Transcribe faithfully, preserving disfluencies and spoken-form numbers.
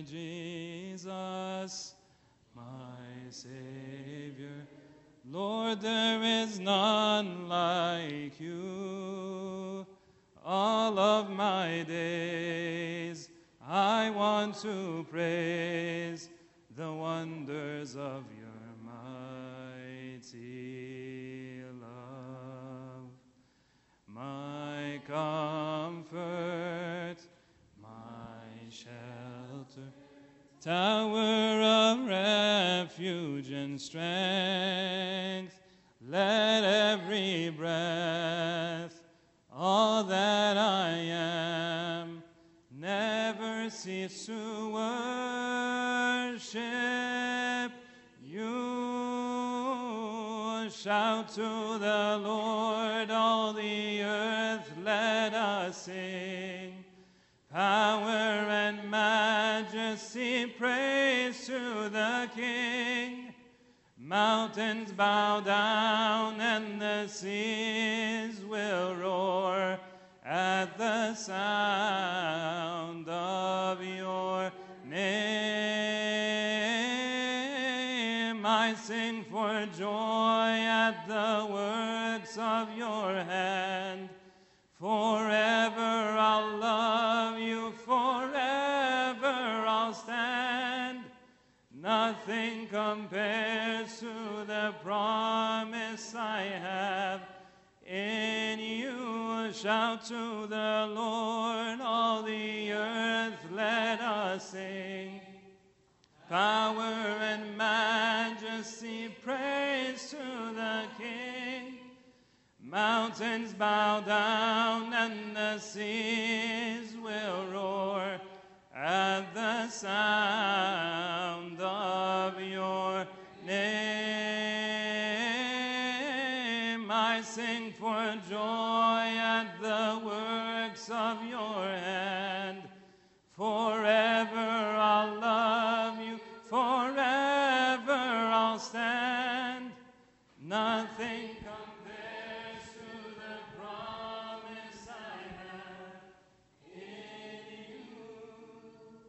Jesus, my Savior. Lord, there is none like you. All of my days I want to praise the wonders of your mighty love. My comfort, my shelter, tower of refuge and strength, let every breath, all that I am, never cease to worship you. Shout to the Lord, all the earth, let us sing. Power and majesty, praise to the King. Mountains bow down and the seas will roar at the sound of your name. I sing for joy at the works of your hand. Forever I'll love you, forever I'll stand. Nothing compares to the promise I have in you. Shout to the Lord, all the earth, let us sing. Power and majesty, praise to the King. Mountains bow down and the seas will roar at the sound of your name. I sing for joy at the works of your hand. Forever I'll love you, forever I'll stand. Nothing compares